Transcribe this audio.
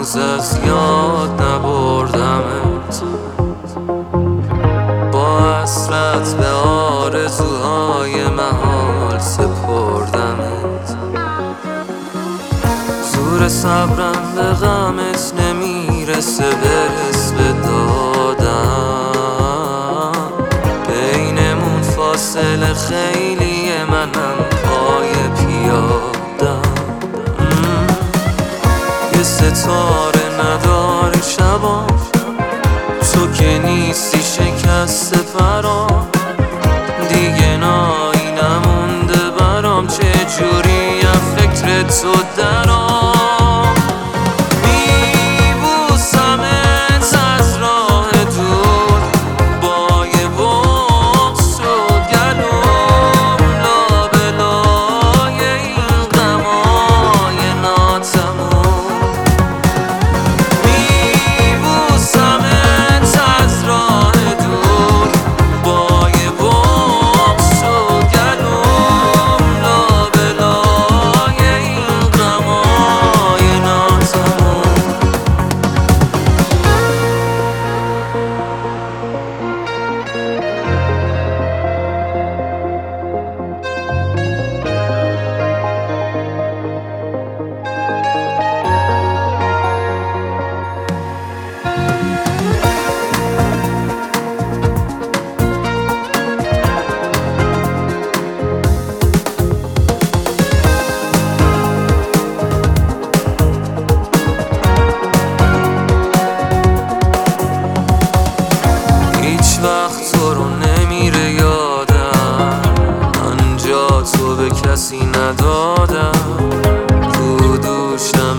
هنوز از یاد نبردمت، با حسرت به آرزوهای محال سپردمت. زور صبرم به غمت نمیرسه برس به دادم، بینمون فاصله خیلیه، منم پای پیادم. یه ستاره نداره شبام، تو که نیستی شکست پرام، دیگه نایی نمونده برام، چه جوریم فکر تو درام. میبوسمت از راه دور، با یه بغض شد گلوم، لابلای این غمای ناتموم. میبوسمت از راه دور، با یه بغض شد گلوم، لابلای این غمای ناتموم. هیچ وقت تو رو نمیره یادم، من جا تو به کسی ندادم، تو دوشم